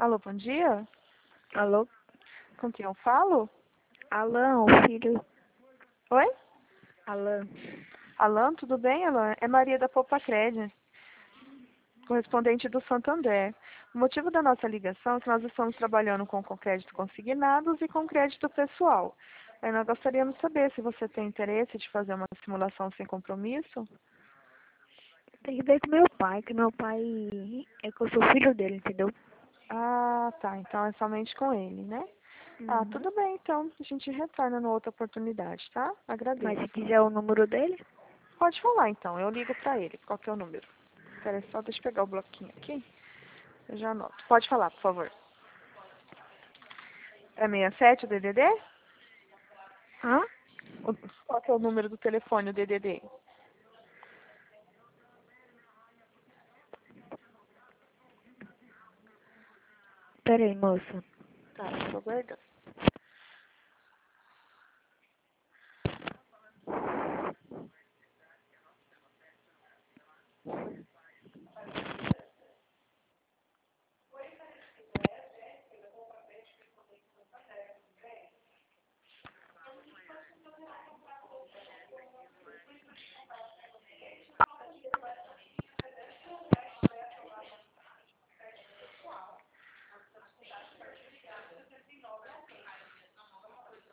Alô, bom dia? Alô? Com quem eu falo? Alan, o filho. Oi? Alan. Alan, tudo bem, Alan? É Maria da Popacred, correspondente do Santander. O motivo da nossa ligação é que nós estamos trabalhando com crédito consignados e com crédito pessoal. Aí nós gostaríamos de saber se você tem interesse de fazer uma simulação sem compromisso. Tem que ver com meu pai, que meu pai é que eu sou filho dele, entendeu? Ah, tá. Então é somente com ele, né? Ah, Uhum. tudo bem, então. A gente retorna numa outra oportunidade, tá? Mas Agradeço. se quiser o número dele, Pode falar, então. Eu ligo pra ele. Qual que é o número? Espera aí, só deixa eu pegar o bloquinho aqui. Eu já anoto. Pode falar, por favor. É 67 o DDD? hã? Qual que é o número do telefone, o DDD? Pera aí, moça. Tá, eu tô guardando.